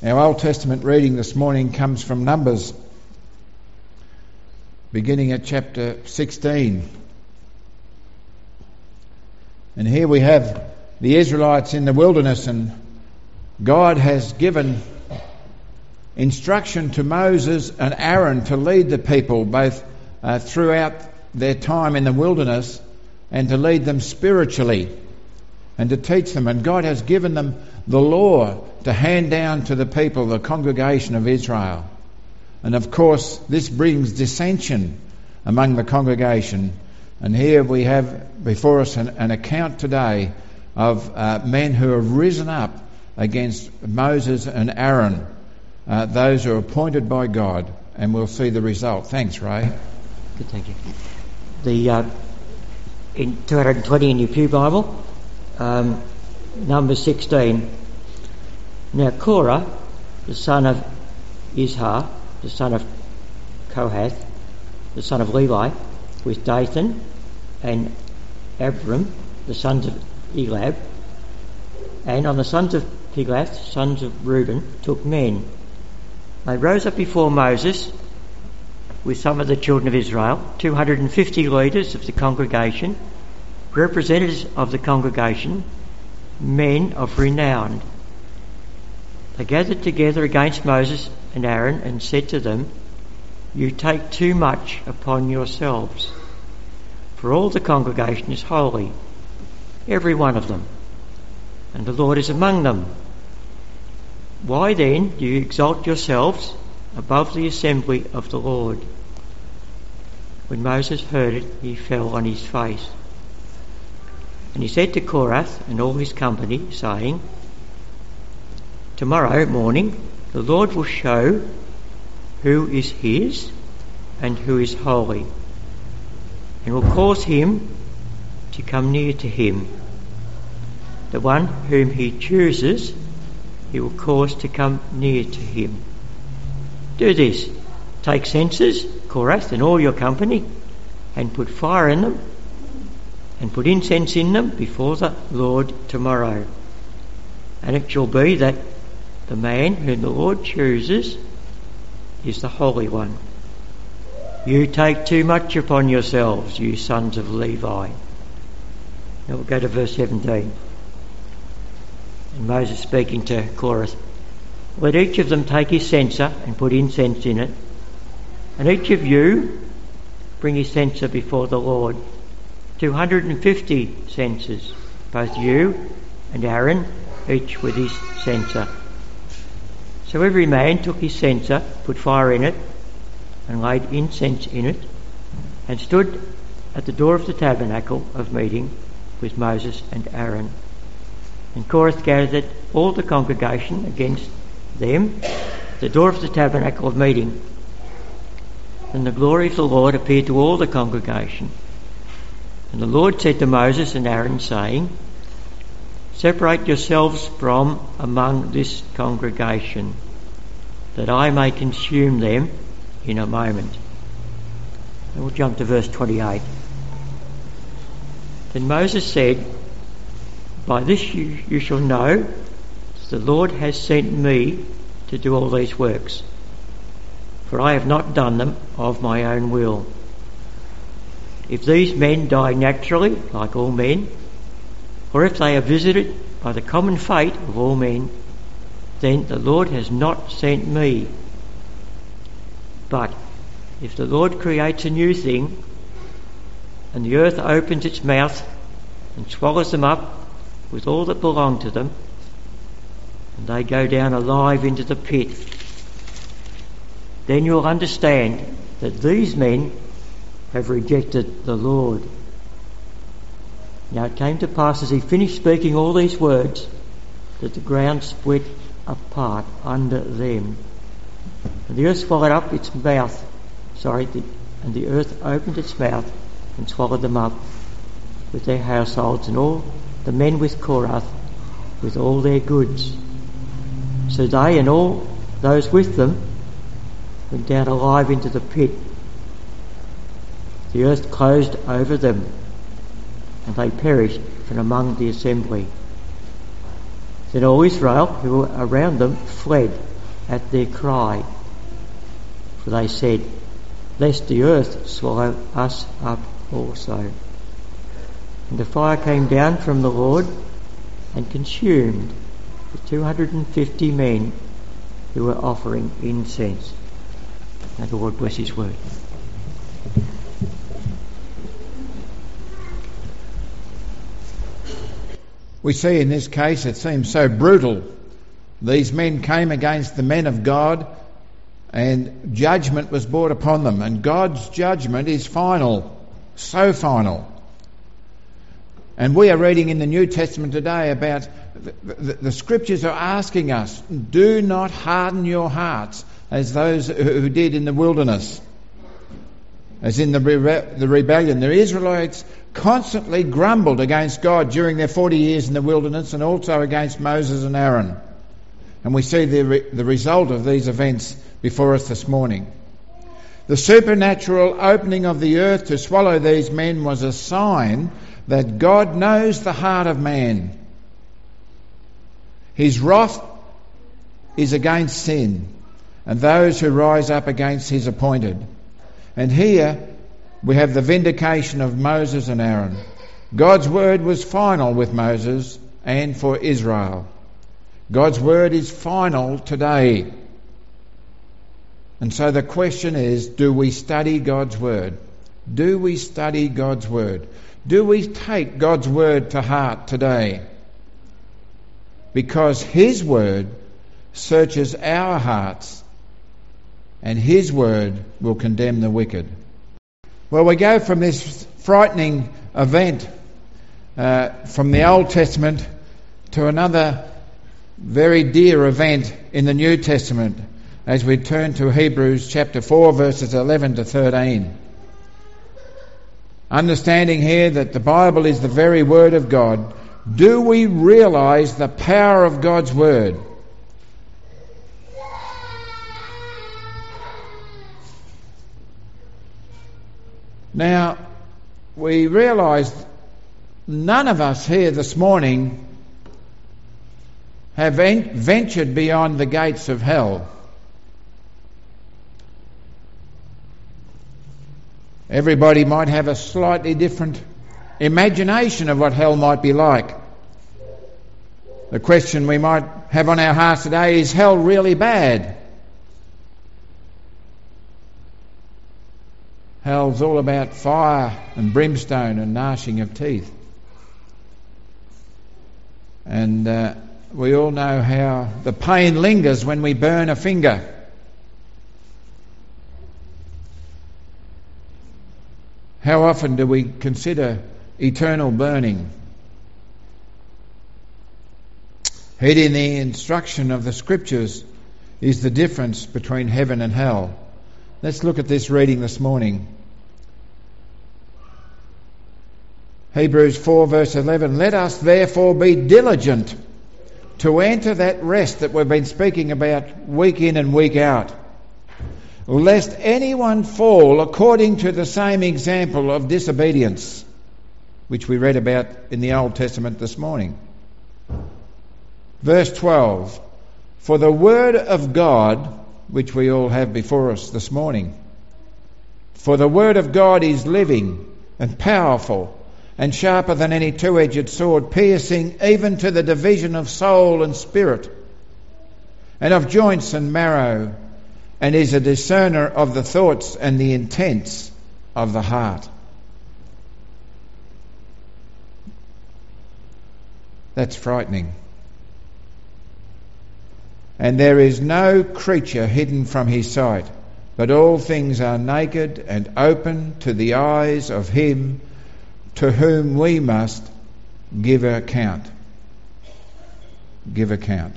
Our Old Testament reading this morning comes from Numbers, beginning at chapter 16. And here we have the Israelites in the wilderness, and God has given instruction to Moses and Aaron to lead the people both throughout their time in the wilderness and to lead them spiritually and to teach them. And God has given them the law to hand down to the people, the congregation of Israel. And of course, this brings dissension among the congregation. And here we have before us an account today of men who have risen up against Moses and Aaron, those who are appointed by God, and we'll see the result. Thanks, Ray. Good, thank you. In 220 in your Pew Bible, number 16. Now Korah, the son of Izhar, the son of Kohath, the son of Levi, with Dathan and Abiram, the sons of Eliab, and on the sons of Piglath, sons of Reuben, took men. They rose up before Moses with some of the children of Israel, 250 leaders of the congregation, representatives of the congregation, men of renown. They gathered together against Moses and Aaron and said to them, "You take too much upon yourselves, for all the congregation is holy, every one of them, and the Lord is among them. Why then do you exalt yourselves above the assembly of the Lord?" When Moses heard it, he fell on his face. And he said to Korath and all his company, saying, "Tomorrow morning the Lord will show who is his and who is holy, and will cause him to come near to him. The one whom he chooses he will cause to come near to him. Do this, take censers, Korath and all your company, and put fire in them, and put incense in them before the Lord tomorrow. And it shall be that the man whom the Lord chooses is the Holy One. You take too much upon yourselves, you sons of Levi." Now we'll go to verse 17. And Moses speaking to Korath, "Let each of them take his censer and put incense in it, and each of you bring his censer before the Lord, 250 censers, both you and Aaron, each with his censer." So every man took his censer, put fire in it, and laid incense in it, and stood at the door of the tabernacle of meeting with Moses and Aaron. And Korath gathered all the congregation against them at the door of the tabernacle of meeting. And the glory of the Lord appeared to all the congregation. And the Lord said to Moses and Aaron, saying, "Separate yourselves from among this congregation, that I may consume them in a moment." And we'll jump to verse 28. Then Moses said, "By this you shall know that the Lord has sent me to do all these works, for I have not done them of my own will. If these men die naturally, like all men, or if they are visited by the common fate of all men, then the Lord has not sent me. But if the Lord creates a new thing, and the earth opens its mouth and swallows them up with all that belong to them, and they go down alive into the pit, then you'll understand that these men have rejected the Lord." Now it came to pass as he finished speaking all these words, that the ground split apart under them, and the earth swallowed up its mouth. And the earth opened its mouth and swallowed them up with their households, and all the men with Korath with all their goods. So they and all those with them went down alive into the pit. The earth closed over them, and they perished from among the assembly. Then all Israel who were around them fled at their cry, for they said, "Lest the earth swallow us up also." And the fire came down from the Lord and consumed the 250 men who were offering incense. May the Lord bless his word. We see in this case it seems so brutal. These men came against the men of God and judgment was brought upon them. And God's judgment is final, so final. And we are reading in the New Testament today about the Scriptures are asking us, do not harden your hearts as those who did in the wilderness, as in the rebellion. The Israelites constantly grumbled against God during their 40 years in the wilderness and also against Moses and Aaron. And we see the result of these events before us this morning. The supernatural opening of the earth to swallow these men was a sign that God knows the heart of man. His wrath is against sin and those who rise up against his appointed. And here we have the vindication of Moses and Aaron. God's word was final with Moses and for Israel. God's word is final today. And so the question is, do we study God's word? Do we study God's word? Do we take God's word to heart today? Because his word searches our hearts and his word will condemn the wicked. Well, we go from this frightening event from the Old Testament to another very dear event in the New Testament as we turn to Hebrews chapter 4 verses 11 to 13. Understanding here that the Bible is the very word of God, do we realise the power of God's word? Now, we realise none of us here this morning have ventured beyond the gates of hell. Everybody might have a slightly different imagination of what hell might be like. The question we might have on our hearts today is hell really bad? Hell's all about fire and brimstone and gnashing of teeth. And we all know how the pain lingers when we burn a finger. How often do we consider eternal burning? Heeding the instruction of the Scriptures is the difference between heaven and hell. Let's look at this reading this morning. Hebrews 4 verse 11. Let us therefore be diligent to enter that rest that we've been speaking about week in and week out, lest anyone fall according to the same example of disobedience, which we read about in the Old Testament this morning. Verse 12. For the word of God, which we all have before us this morning, for the word of God is living and powerful and sharper than any two-edged sword, piercing even to the division of soul and spirit, and of joints and marrow, and is a discerner of the thoughts and the intents of the heart. That's frightening. And there is no creature hidden from his sight, but all things are naked and open to the eyes of him to whom we must give account. Give account.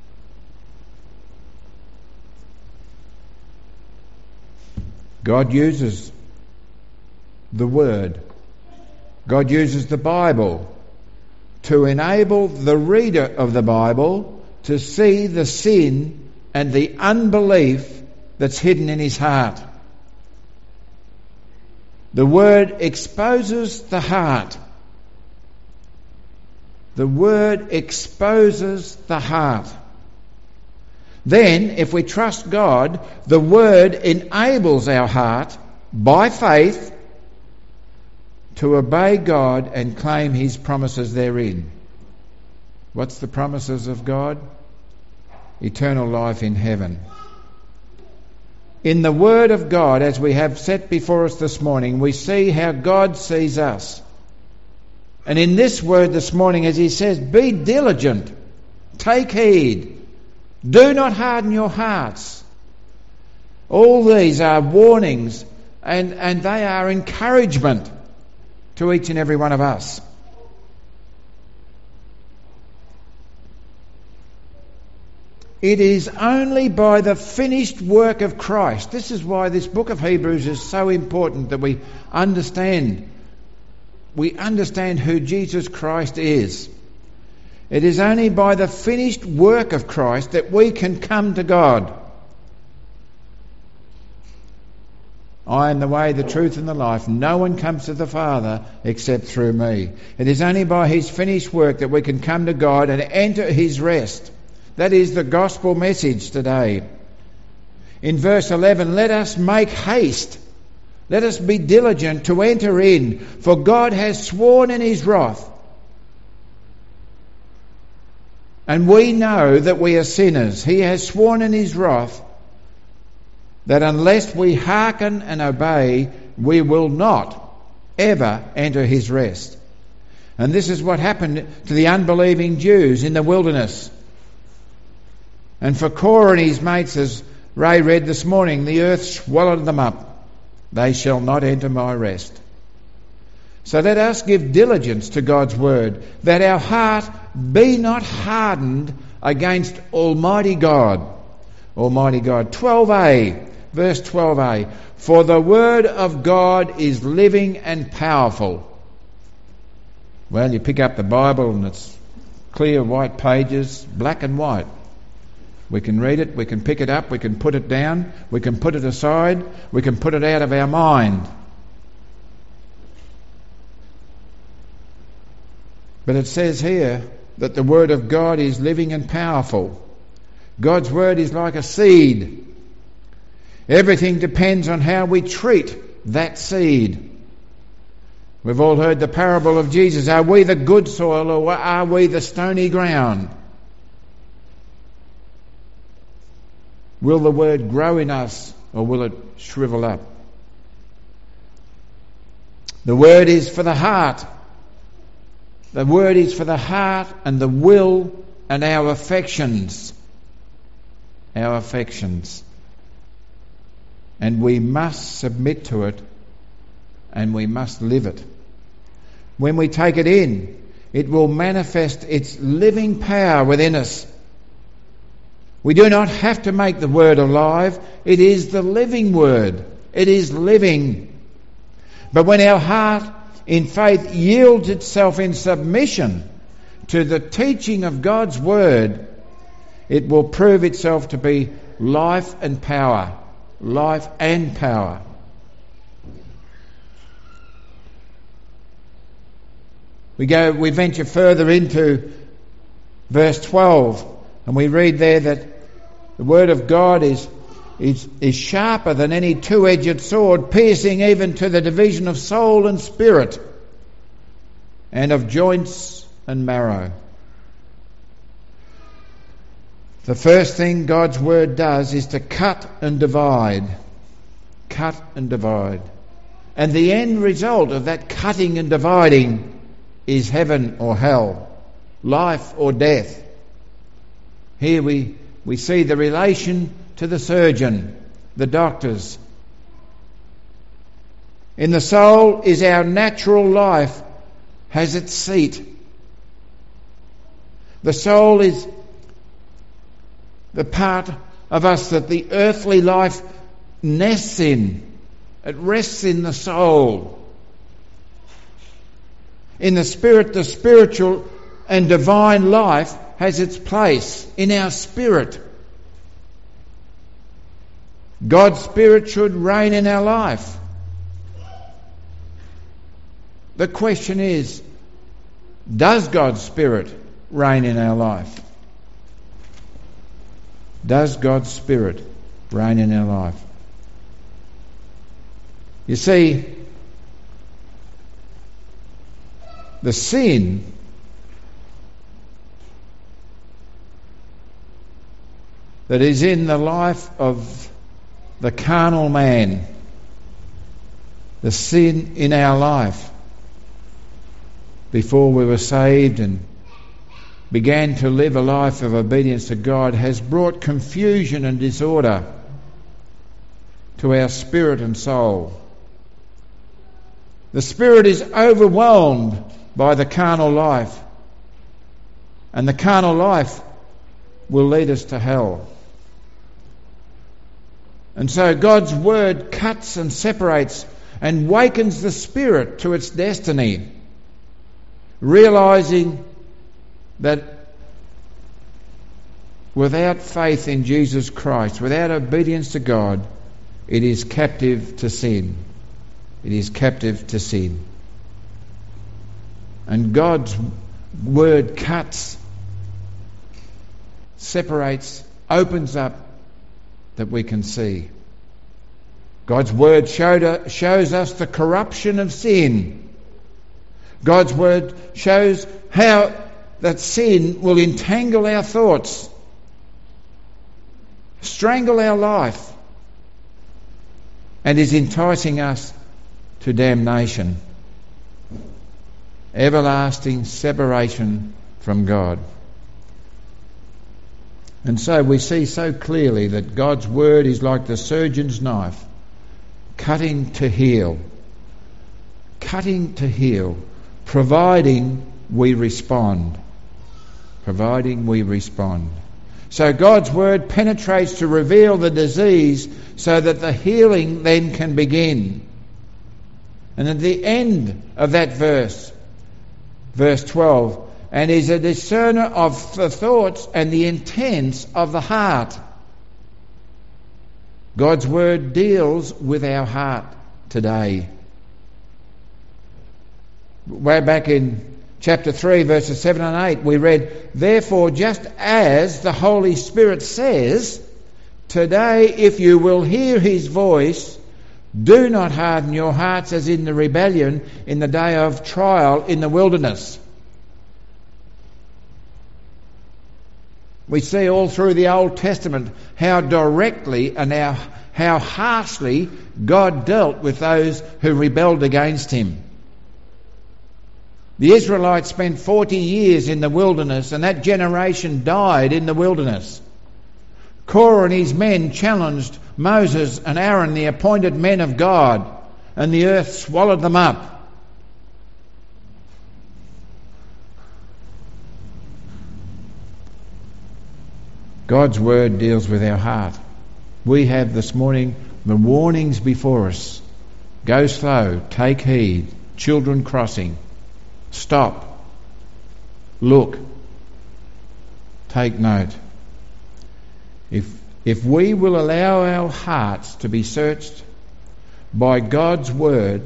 God uses the Word. God uses the Bible to enable the reader of the Bible to see the sin and the unbelief that's hidden in his heart. The Word exposes the heart. The Word exposes the heart. Then, if we trust God, the Word enables our heart, by faith, to obey God and claim His promises therein. What's the promises of God? Eternal life in heaven. In the Word of God, as we have set before us this morning, we see how God sees us. And in this word this morning, as He says, be diligent, take heed, do not harden your hearts. All these are warnings and they are encouragement to each and every one of us. It is only by the finished work of Christ. This is why this book of Hebrews is so important, that we understand who Jesus Christ is. It is only by the finished work of Christ that we can come to God. I am the way, the truth and the life. No one comes to the Father except through me. It is only by His finished work that we can come to God and enter His rest. That is the gospel message today. In verse 11, let us make haste. Let us be diligent to enter in, for God has sworn in His wrath. And we know that we are sinners. He has sworn in His wrath that unless we hearken and obey, we will not ever enter His rest. And this is what happened to the unbelieving Jews in the wilderness. And for Korah and his mates, as Ray read this morning, the earth swallowed them up. They shall not enter my rest. So let us give diligence to God's word, that our heart be not hardened against Almighty God. Almighty God. 12a, verse 12a. For the word of God is living and powerful. Well, you pick up the Bible and it's clear white pages, black and white. We can read it, we can pick it up, we can put it down, we can put it aside, we can put it out of our mind. But it says here that the Word of God is living and powerful. God's Word is like a seed. Everything depends on how we treat that seed. We've all heard the parable of Jesus. Are we the good soil or are we the stony ground? Will the Word grow in us or will it shrivel up? The Word is for the heart. The Word is for the heart and the will and our affections. Our affections. And we must submit to it and we must live it. When we take it in, it will manifest its living power within us. We do not have to make the Word alive. It is the living Word. It is living. But when our heart in faith yields itself in submission to the teaching of God's Word, it will prove itself to be life and power. Life and power. We venture further into verse 12, and we read there that the Word of God is sharper than any two-edged sword, piercing even to the division of soul and spirit, and of joints and marrow. The first thing God's Word does is to cut and divide. Cut and divide. And the end result of that cutting and dividing is heaven or hell, life or death. Here we see the relation to the surgeon, the doctors. In the soul is our natural life, has its seat. The soul is the part of us that the earthly life nests in. It rests in the soul. In the spirit, the spiritual and divine life has its place in our spirit. God's Spirit should reign in our life. The question is, does God's Spirit reign in our life? Does God's Spirit reign in our life? You see, the sin that is in the life of the carnal man, the sin in our life before we were saved and began to live a life of obedience to God, has brought confusion and disorder to our spirit and soul. The spirit is overwhelmed by the carnal life, and the carnal life will lead us to hell. And so God's word cuts and separates and wakens the spirit to its destiny, realizing that without faith in Jesus Christ, without obedience to God, it is captive to sin. It is captive to sin. And God's word cuts, separates, opens up that we can see. God's word shows us the corruption of sin. God's word shows how that sin will entangle our thoughts, strangle our life, and is enticing us to damnation, everlasting separation from God. And so we see so clearly that God's word is like the surgeon's knife, cutting to heal, providing we respond. So God's word penetrates to reveal the disease so that the healing then can begin. And at the end of that verse 12, and is a discerner of the thoughts and the intents of the heart. God's word deals with our heart today. Way back in chapter 3, verses 7 and 8, we read, "Therefore, just as the Holy Spirit says, today if you will hear his voice, do not harden your hearts as in the rebellion in the day of trial in the wilderness." We see all through the Old Testament how directly and how harshly God dealt with those who rebelled against him. The Israelites spent 40 years in the wilderness, and that generation died in the wilderness. Korah and his men challenged Moses and Aaron, the appointed men of God, and the earth swallowed them up. God's word deals with our heart. We have this morning the warnings before us. Go slow, take heed, children crossing. Stop, look, take note. If we will allow our hearts to be searched by God's word,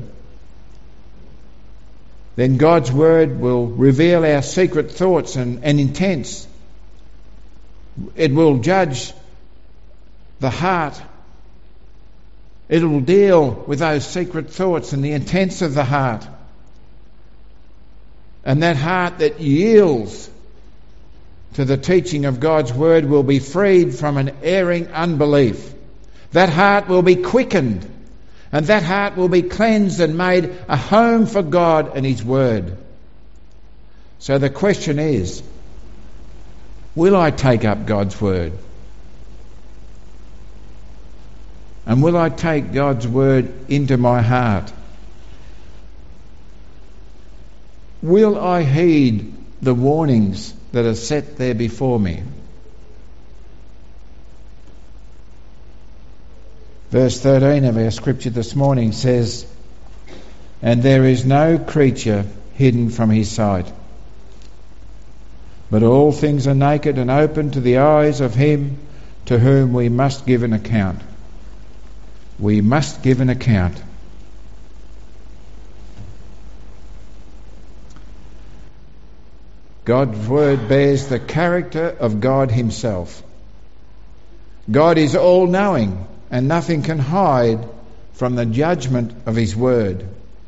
then God's word will reveal our secret thoughts and intents. It will judge the heart. It will deal with those secret thoughts and the intents of the heart. And that heart that yields to the teaching of God's word will be freed from an erring unbelief. That heart will be quickened, and that heart will be cleansed and made a home for God and his word. So the question is, will I take up God's word? And will I take God's word into my heart? Will I heed the warnings that are set there before me? Verse 13 of our scripture this morning says, "And there is no creature hidden from his sight, but all things are naked and open to the eyes of him to whom we must give an account." We must give an account. God's word bears the character of God himself. God is all-knowing, and nothing can hide from the judgment of his word.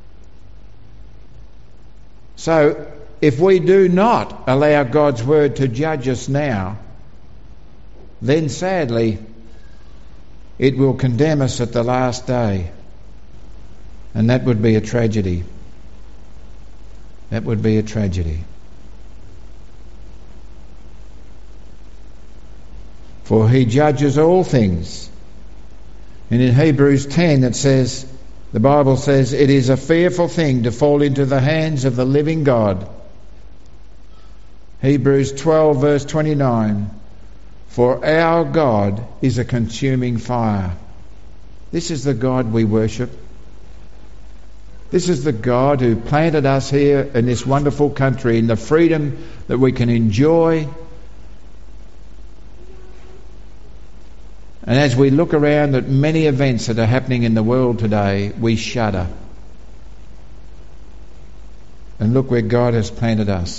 So, if we do not allow God's word to judge us now, then sadly, it will condemn us at the last day. And that would be a tragedy. That would be a tragedy. For he judges all things. And in Hebrews 10 it says, the Bible says, it is a fearful thing to fall into the hands of the living God. Hebrews 12 verse 29, for our God is a consuming fire. This is the God we worship. This is the God who planted us here in this wonderful country, in the freedom that we can enjoy. And as we look around at many events that are happening in the world today, we shudder. And look where God has planted us.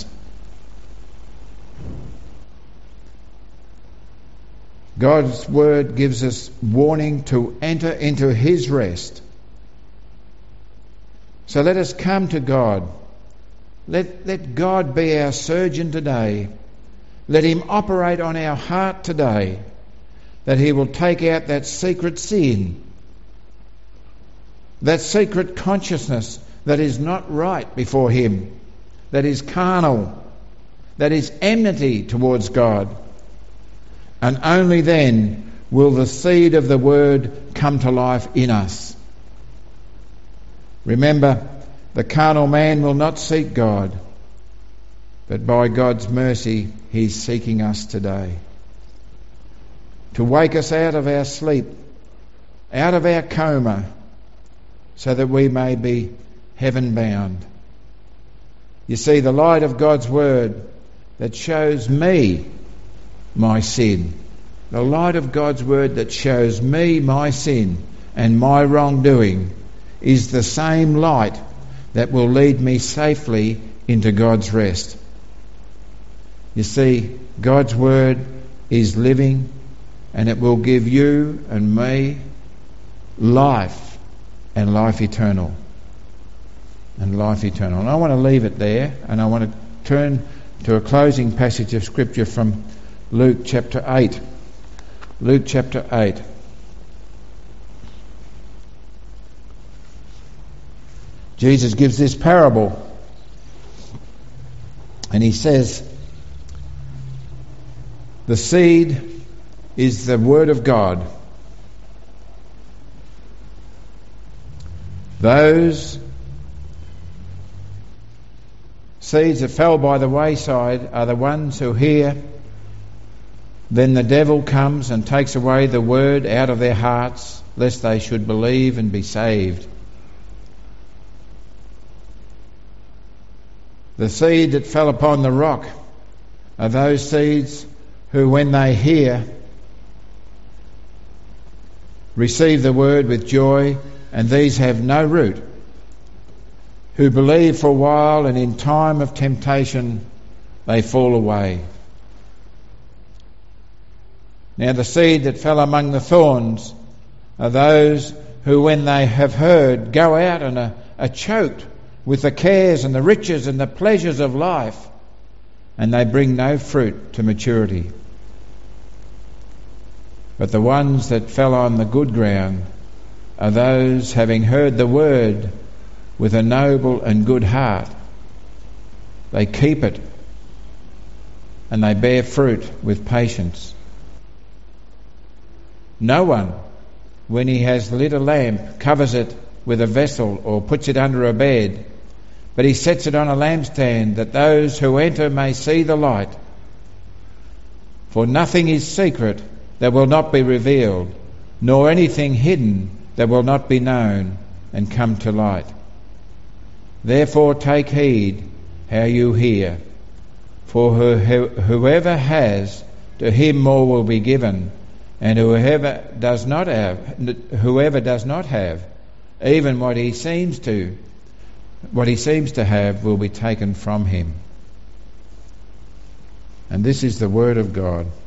God's word gives us warning to enter into his rest. So let us come to God. Let God be our surgeon today. Let him operate on our heart today, that he will take out that secret sin, that secret consciousness that is not right before him, that is carnal, that is enmity towards God. And only then will the seed of the word come to life in us. Remember, the carnal man will not seek God, but by God's mercy he's seeking us today. To wake us out of our sleep, out of our coma, so that we may be heaven bound. You see, the light of God's word that shows me my sin, the light of God's word that shows me my sin and my wrongdoing, is the same light that will lead me safely into God's rest. You see, God's word is living, and it will give you and me life, and life eternal. And life eternal. And I want to leave it there, and I want to turn to a closing passage of Scripture from Luke chapter 8. Luke chapter 8. Jesus gives this parable, and he says, the seed is the word of God. Those seeds that fell by the wayside are the ones who hear. Then the devil comes and takes away the word out of their hearts, lest they should believe and be saved. The seed that fell upon the rock are those seeds who, when they hear, receive the word with joy, and these have no root, who believe for a while, and in time of temptation they fall away. Now the seed that fell among the thorns are those who, when they have heard, go out and are choked with the cares and the riches and the pleasures of life, and they bring no fruit to maturity. But the ones that fell on the good ground are those having heard the word with a noble and good heart. They keep it, and they bear fruit with patience. No one, when he has lit a lamp, covers it with a vessel or puts it under a bed, but he sets it on a lampstand, that those who enter may see the light. For nothing is secret that will not be revealed, nor anything hidden that will not be known and come to light. Therefore take heed how you hear. For whoever has, to him more will be given, and whoever does not have, even what he seems to have will be taken from him. And this is the word of God.